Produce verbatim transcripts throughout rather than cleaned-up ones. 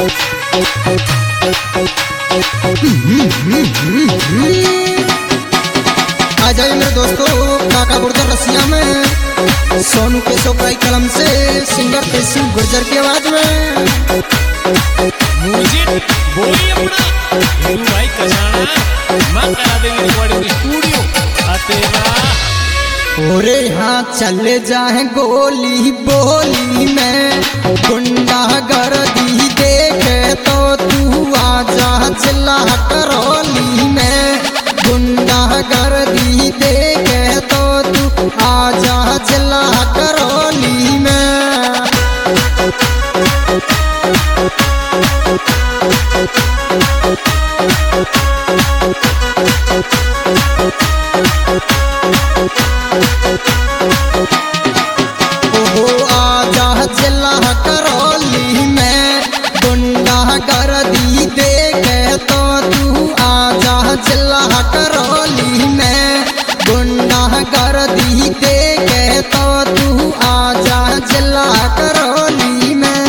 आ जाइए मेरे दोस्तों काका गुर्जर रसिया में सोनू के सोपराई कलम से सिंगर तेसी गुर्जर की आवाज में म्यूजिक बोली अपना हेरू भाई कसाना मैं करा देंगे रिकॉर्डिंग स्टूडियो अतेरा ओरे हाँ चले जाए गोली बोली में गुंडा गर्दी देखे तो तू आजा चिल्ला करौली में गुंडा गर्दी देखे तो तू आजा चिल्ला करौली में ओहो आजा जिला करौली में गुंडा गर्दी देखे तो तू आजा जिला करौली में गुंडा गर्दी देखे तो तू आजा जिला करौली में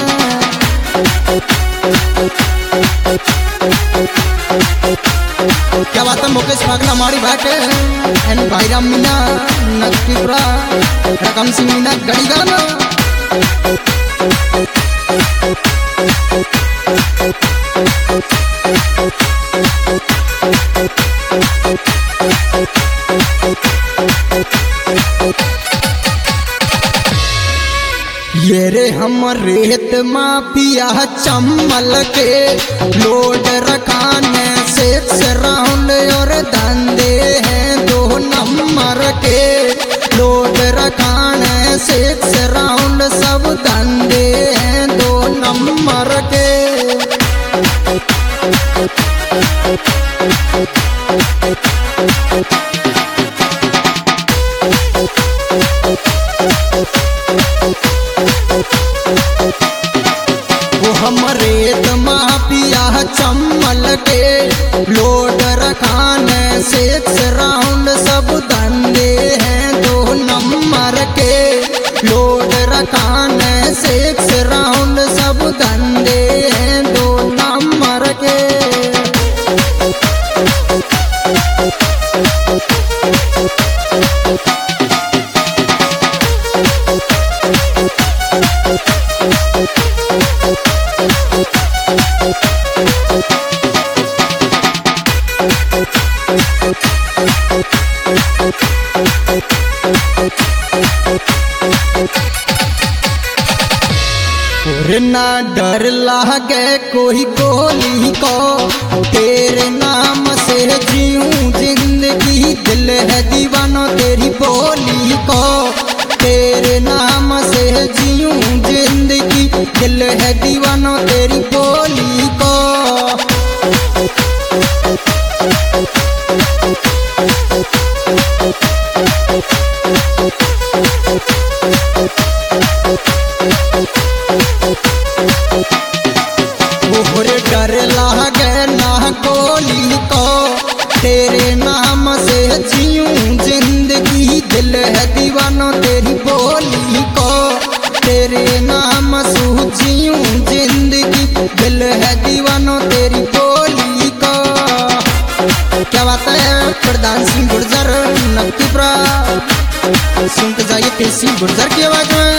क्या बात है मुकेश भागना मारी भाटे एन भाईराम मीना नक्कीपुरा रकम सिंह मीना गड़ी गाना ये रे हम रेत माफिया चम्मल के लोड रखाने से राउंड और धंधे हैं दो नंबर के लोड रखाने से राउंड सब धंधे हैं दो नंबर के वो हमरे माफिया चम्मल के लोड रखाने से राउंड सब धंधे हैं दो नंबर के लोड रखाने से राउंड सब धंधे हैं दो नंबर के ना डर लागे कोई गोली को तेरे नाम से जीऊं जिंदगी दिल है दीवानो तेरी बोली को तेरे नाम से जीऊं जिंदगी दिल है दीवानो तेरी बोली को ओहरे डर लागे ना गोली को तेरे नाम से जीऊं जिंदगी दिल है दीवानो तेरी बोली को तेरे नाम से जीऊं जिंदगी दिल है दीवानो तेरी बोली को क्या बात है प्रधान सिंह गुर्जर नक्कीपुरा सुनते जाइए तेसी गुर्जर की आवाज में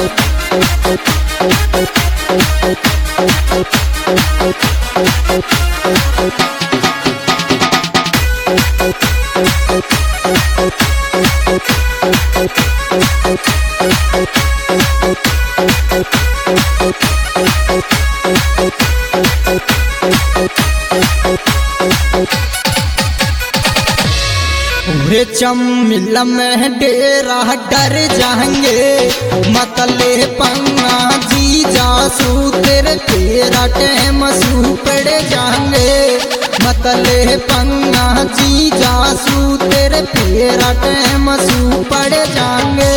रे चमिल में डेरा डर जाएंगे मतले पंगा जी जासू तेरे तेरा टैम सू पड़ जाएंगे मतले पंगा जी जासू तेरे तेरा टैम सू पड़ जाएंगे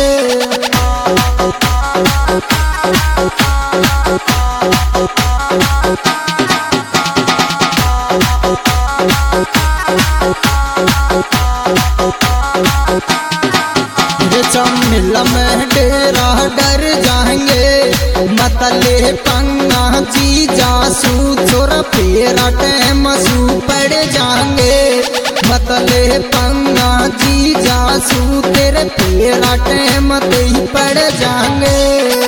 चमिल डेरा डर जाएंगे मतले पंगा जी जा जासू छोरा फेरा टाइम सू पड़ जाएंगे मतले पंगा जी जासू तेरे फेरा टाइम ते ही पड़ जाएंगे।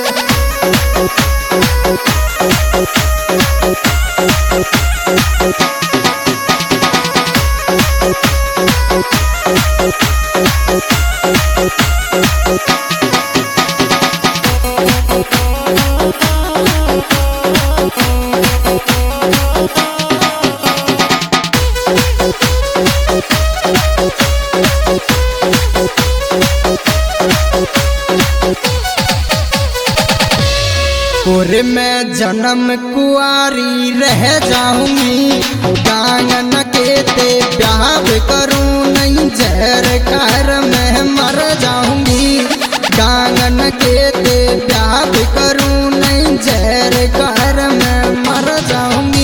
और मैं जन्म कुआरी रह जाऊंगी गांगन के ते प्यार करूं नहीं जहर कर मैं मर जाऊंगी गांगन के ते प्यार करूं नहीं जहर कर मैं मर जाऊंगी।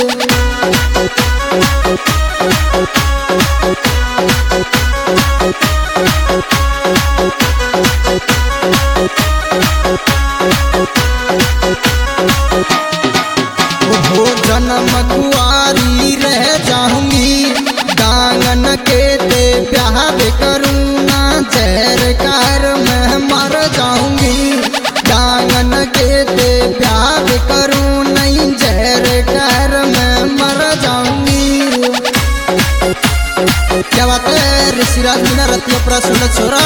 हो जन्म कुआरी रह जाऊंगी गांगन के ते प्यार करूं ना जहर कर मैं मर जाऊंगी गांगन के ते प्यार करूं नहीं जहर कर मैं मर जाऊंगी। क्या बात है ऋषिराज बिना रतिया प्रसन्न छोरा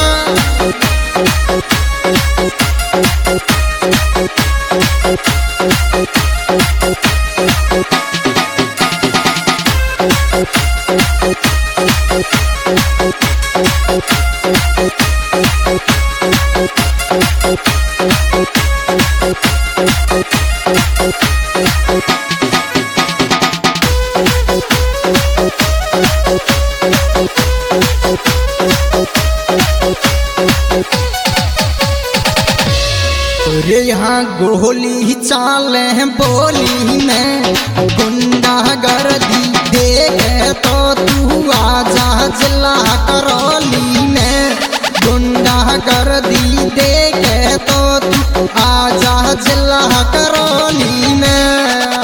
रे यहाँ गोली चाले बोली में गुंडा गर्दी देखे तो तू आजा जिला करौली में गुंडा गर्दी देखे तो तू आजा जिला करौली में।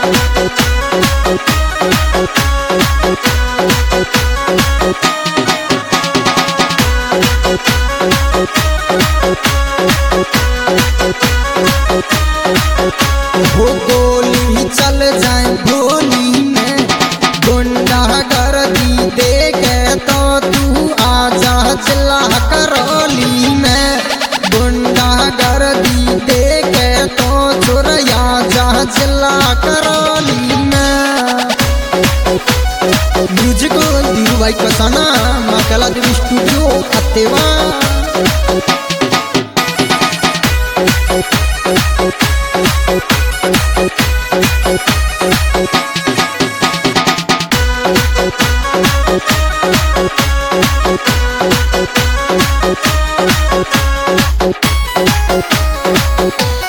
हो गोली चल जाए भोली में गुंडा गर्दी देखे तो तू आजा जिला करौली में गुंडा गर्दी देखे तो चोरया जा जिला करौली में। Music Dhiru Bhai Kasana Makla Devi studio Attewa. We'll be right back.